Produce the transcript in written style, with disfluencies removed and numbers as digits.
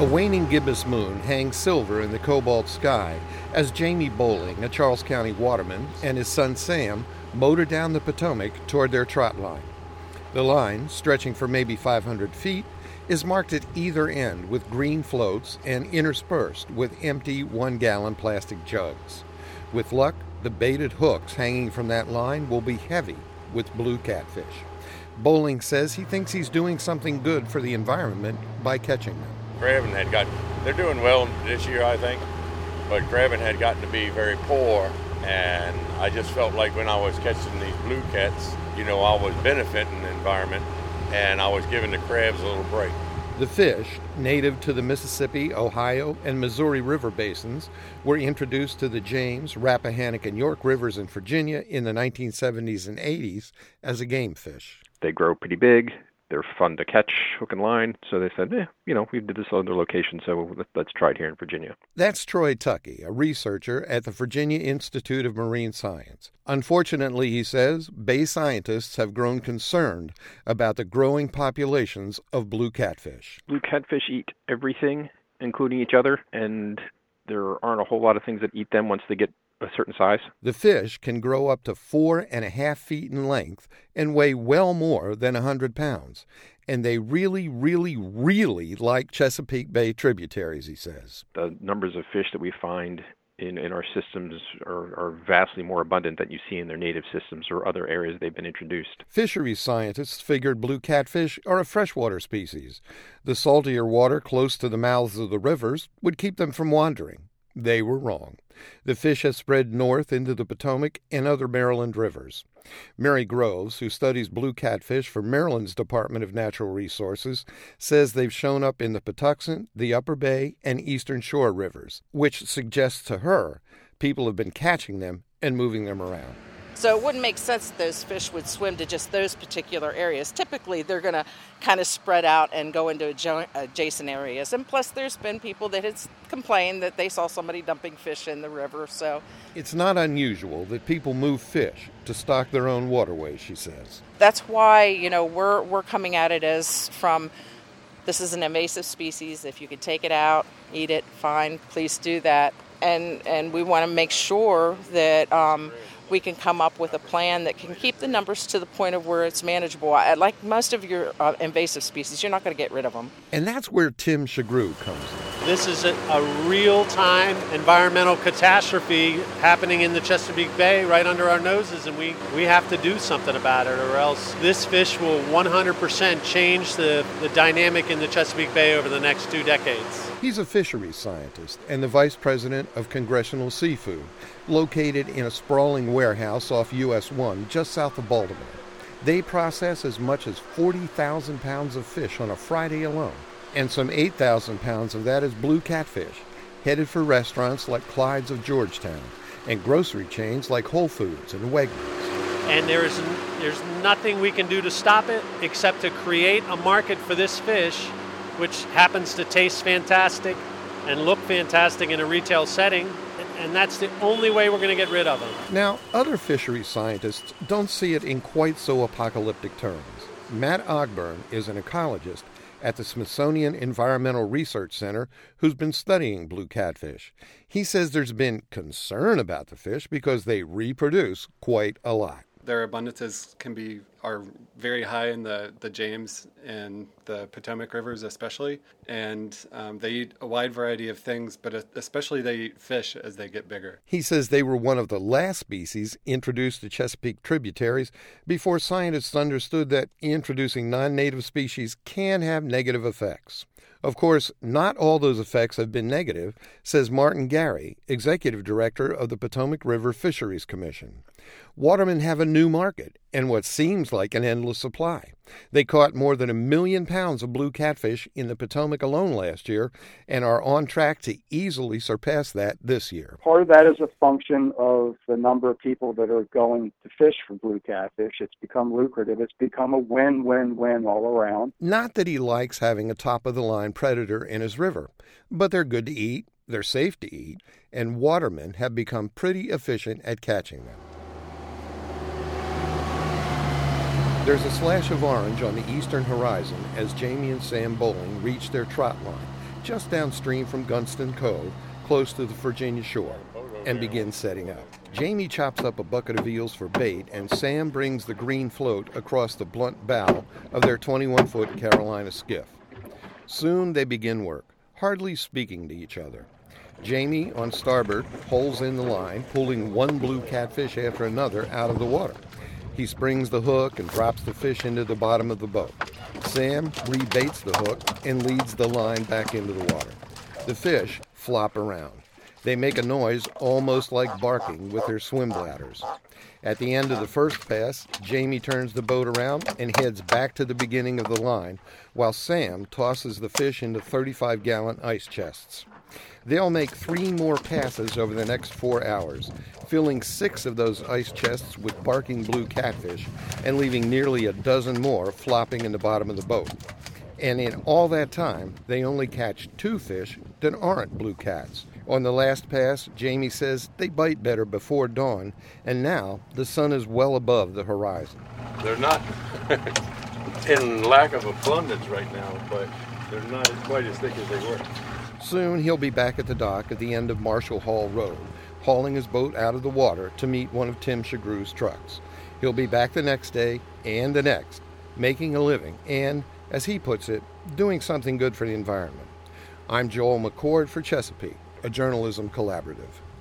A waning gibbous moon hangs silver in the cobalt sky as Jamie Bowling, a Charles County waterman, and his son Sam motor down the Potomac toward their trot line. The line, stretching for maybe 500 feet, is marked at either end with green floats and interspersed with empty 1-gallon plastic jugs. With luck, the baited hooks hanging from that line will be heavy with blue catfish. Bowling says he thinks he's doing something good for the environment by catching them. Crabbing they're doing well this year, I think, but crabbing had gotten to be very poor, and I just felt like when I was catching these blue cats, I was benefiting the environment, and I was giving the crabs a little break. The fish, native to the Mississippi, Ohio, and Missouri River basins, were introduced to the James, Rappahannock, and York rivers in Virginia in the 1970s and 80s as a game fish. They grow pretty big. They're fun to catch, hook and line. So they said, we did this other location, so let's try it here in Virginia. That's Troy Tuckey, a researcher at the Virginia Institute of Marine Science. Unfortunately, he says, Bay scientists have grown concerned about the growing populations of blue catfish. Blue catfish eat everything, including each other, and there aren't a whole lot of things that eat them once they get a certain size. The fish can grow up to 4.5 feet in length and weigh well more than 100 pounds. And they really, really, really like Chesapeake Bay tributaries, he says. The numbers of fish that we find in our systems are vastly more abundant than you see in their native systems or other areas they've been introduced. Fisheries scientists figured blue catfish are a freshwater species. The saltier water close to the mouths of the rivers would keep them from wandering. They were wrong. The fish has spread north into the Potomac and other Maryland rivers. Mary Groves, who studies blue catfish for Maryland's Department of Natural Resources, says they've shown up in the Patuxent, the Upper Bay, and Eastern Shore rivers, which suggests to her people have been catching them and moving them around. So it wouldn't make sense that those fish would swim to just those particular areas. Typically, they're going to kind of spread out and go into adjacent areas. And plus, there's been people that have complained that they saw somebody dumping fish in the river. So it's not unusual that people move fish to stock their own waterways, she says. That's why, we're coming at it as from this is an invasive species. If you could take it out, eat it, fine, please do that. And we want to make sure that we can come up with a plan that can keep the numbers to the point of where it's manageable. Like most of your invasive species, you're not going to get rid of them. And that's where Tim Shagru comes in. This is a real-time environmental catastrophe happening in the Chesapeake Bay right under our noses, and we have to do something about it, or else this fish will 100% change the dynamic in the Chesapeake Bay over the next 2 decades. He's a fisheries scientist and the vice president of Congressional Seafood, located in a sprawling warehouse off US 1 just south of Baltimore. They process as much as 40,000 pounds of fish on a Friday alone, and some 8,000 pounds of that is blue catfish, headed for restaurants like Clyde's of Georgetown and grocery chains like Whole Foods and Wegmans. And there's nothing we can do to stop it except to create a market for this fish, which happens to taste fantastic and look fantastic in a retail setting, and that's the only way we're going to get rid of them. Now, other fisheries scientists don't see it in quite so apocalyptic terms. Matt Ogburn is an ecologist at the Smithsonian Environmental Research Center who's been studying blue catfish. He says there's been concern about the fish because they reproduce quite a lot. Their abundances are very high in the James and the Potomac rivers especially, and they eat a wide variety of things, but especially they eat fish as they get bigger. He says they were one of the last species introduced to Chesapeake tributaries before scientists understood that introducing non-native species can have negative effects. Of course, not all those effects have been negative, says Martin Gary, executive director of the Potomac River Fisheries Commission. Watermen have a new market and what seems like an endless supply. They caught more than 1 million pounds of blue catfish in the Potomac alone last year and are on track to easily surpass that this year. Part of that is a function of the number of people that are going to fish for blue catfish. It's become lucrative. It's become a win-win-win all around. Not that he likes having a top-of-the-line predator in his river, but they're good to eat, they're safe to eat, and watermen have become pretty efficient at catching them. There's a slash of orange on the eastern horizon as Jamie and Sam Bowling reach their trot line, just downstream from Gunston Cove, close to the Virginia shore, and begins setting up. Jamie chops up a bucket of eels for bait, and Sam brings the green float across the blunt bow of their 21-foot Carolina skiff. Soon they begin work, hardly speaking to each other. Jamie, on starboard, holes in the line, pulling one blue catfish after another out of the water. He springs the hook and drops the fish into the bottom of the boat. Sam rebaits the hook and leads the line back into the water. The fish flop around. They make a noise almost like barking with their swim bladders. At the end of the first pass, Jamie turns the boat around and heads back to the beginning of the line, while Sam tosses the fish into 35-gallon ice chests. They'll make 3 more passes over the next 4 hours, filling 6 of those ice chests with barking blue catfish and leaving nearly a dozen more flopping in the bottom of the boat. And in all that time, they only catch 2 fish that aren't blue cats. On the last pass, Jamie says they bite better before dawn, and now the sun is well above the horizon. They're not in lack of abundance right now, but they're not quite as thick as they were. Soon he'll be back at the dock at the end of Marshall Hall Road, hauling his boat out of the water to meet one of Tim Chagrew's trucks. He'll be back the next day and the next, making a living and, as he puts it, doing something good for the environment. I'm Joel McCord for Chesapeake, a journalism collaborative.